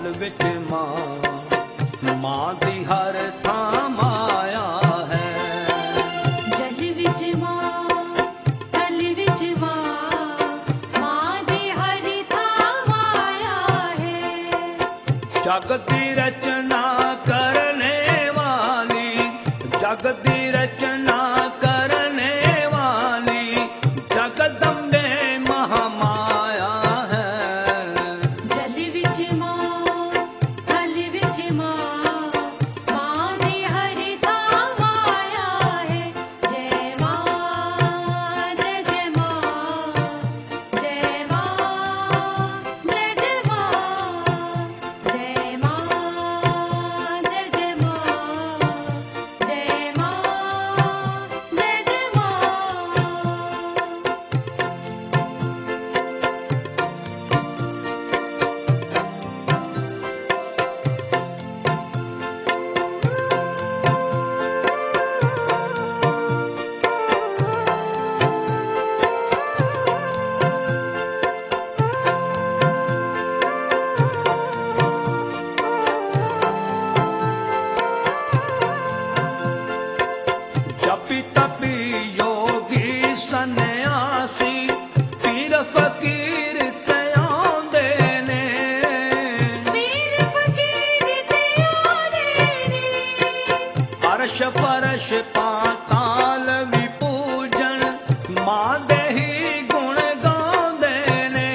जल विच मां दी हर थां माया है। जल विच मां, थल विच मां दी हर थां माया है। जग दी रचना करने वाली, जग दी रचना करने वाली जगदम्बे महामाया है। जल विच मां, थल विच मां दी हर थां माया है। जय मां, जय जय मां, जय मां, जय जय मां, जय मां, जय जय मां, जय मां, जय जय मां। जपी तपी योगी सन्यासी पीर फकीर ते आंदे ने। पीर फकीर ते आंदे ने। अर्श फर्श पाताल भी पूजन मां दे ही गुण गांदे ने।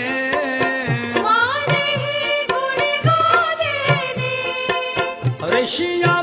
मां दे ही गुण गांदे ने। ऋषिया